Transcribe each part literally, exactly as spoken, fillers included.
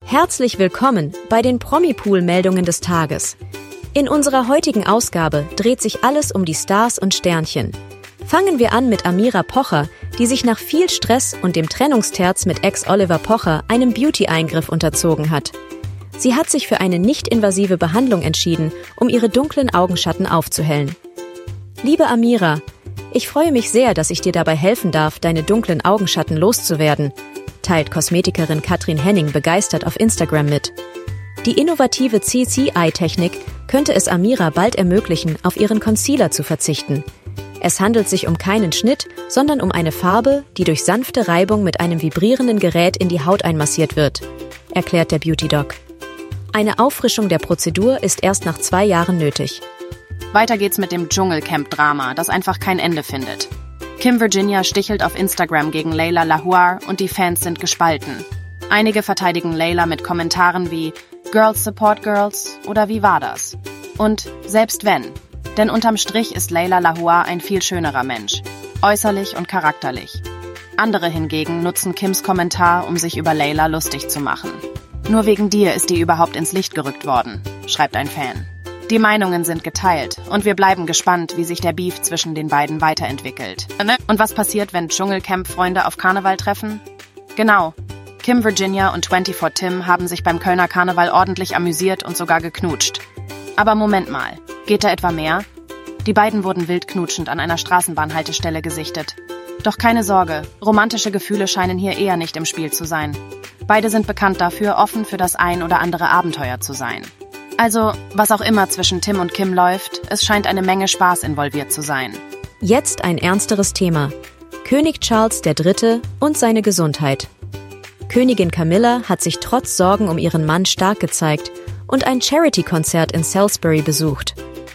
Herzlich willkommen bei den Promi-Pool-Meldungen des Tages. In unserer heutigen Ausgabe dreht sich alles um die Stars und Sternchen. Fangen wir an mit Amira Pocher, die sich nach viel Stress und dem Trennungsterz mit Ex Oliver Pocher einem Beauty-Eingriff unterzogen hat. Sie hat sich für eine nicht-invasive Behandlung entschieden, um ihre dunklen Augenschatten aufzuhellen. Liebe Amira, ich freue mich sehr, dass ich dir dabei helfen darf, deine dunklen Augenschatten loszuwerden, teilt Kosmetikerin Katrin Henning begeistert auf Instagram mit. Die innovative C C I-Technik könnte es Amira bald ermöglichen, auf ihren Concealer zu verzichten. Es handelt sich um keinen Schnitt, sondern um eine Farbe, die durch sanfte Reibung mit einem vibrierenden Gerät in die Haut einmassiert wird, erklärt der Beauty-Doc. Eine Auffrischung der Prozedur ist erst nach zwei Jahren nötig. Weiter geht's mit dem Dschungelcamp-Drama, das einfach kein Ende findet. Kim Virginia stichelt auf Instagram gegen Layla Lahore und die Fans sind gespalten. Einige verteidigen Layla mit Kommentaren wie „Girls support Girls" oder „Wie war das?" Und „Selbst wenn". Denn unterm Strich ist Layla Lahore ein viel schönerer Mensch, äußerlich und charakterlich. Andere hingegen nutzen Kims Kommentar, um sich über Layla lustig zu machen. „Nur wegen dir ist die überhaupt ins Licht gerückt worden", schreibt ein Fan. Die Meinungen sind geteilt und wir bleiben gespannt, wie sich der Beef zwischen den beiden weiterentwickelt. Und was passiert, wenn Dschungelcamp-Freunde auf Karneval treffen? Genau, Kim Virginia und vierundzwanzig Tim haben sich beim Kölner Karneval ordentlich amüsiert und sogar geknutscht. Aber Moment mal, geht da etwa mehr? Die beiden wurden wild knutschend an einer Straßenbahnhaltestelle gesichtet. Doch keine Sorge, romantische Gefühle scheinen hier eher nicht im Spiel zu sein. Beide sind bekannt dafür, offen für das ein oder andere Abenteuer zu sein. Also, was auch immer zwischen Tim und Kim läuft, es scheint eine Menge Spaß involviert zu sein. Jetzt ein ernsteres Thema. König Charles der Dritte und seine Gesundheit. Königin Camilla hat sich trotz Sorgen um ihren Mann stark gezeigt und ein Charity-Konzert in Salisbury besucht.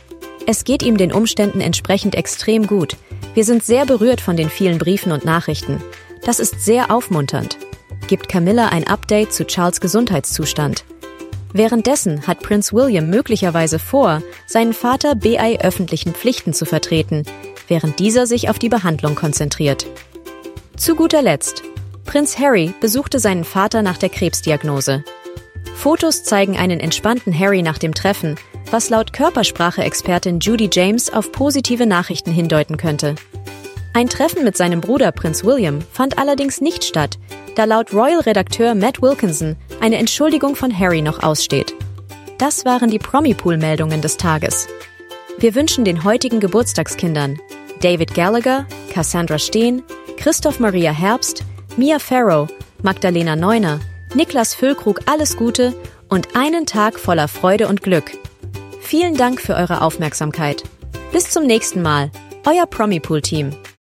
Es geht ihm den Umständen entsprechend extrem gut. Wir sind sehr berührt von den vielen Briefen und Nachrichten. Das ist sehr aufmunternd, gibt Camilla ein Update zu Charles' Gesundheitszustand. Währenddessen hat Prinz William möglicherweise vor, seinen Vater bei öffentlichen Pflichten zu vertreten, während dieser sich auf die Behandlung konzentriert. Zu guter Letzt, Prinz Harry besuchte seinen Vater nach der Krebsdiagnose. Fotos zeigen einen entspannten Harry nach dem Treffen, was laut Körpersprache-Expertin Judy James auf positive Nachrichten hindeuten könnte. Ein Treffen mit seinem Bruder Prinz William fand allerdings nicht statt, da laut Royal-Redakteur Matt Wilkinson eine Entschuldigung von Harry noch aussteht. Das waren die Promi-Pool-Meldungen des Tages. Wir wünschen den heutigen Geburtstagskindern David Gallagher, Cassandra Steen, Christoph Maria Herbst, Mia Farrow, Magdalena Neuner, Niklas Füllkrug alles Gute und einen Tag voller Freude und Glück. Vielen Dank für eure Aufmerksamkeit. Bis zum nächsten Mal, euer Promi-Pool-Team.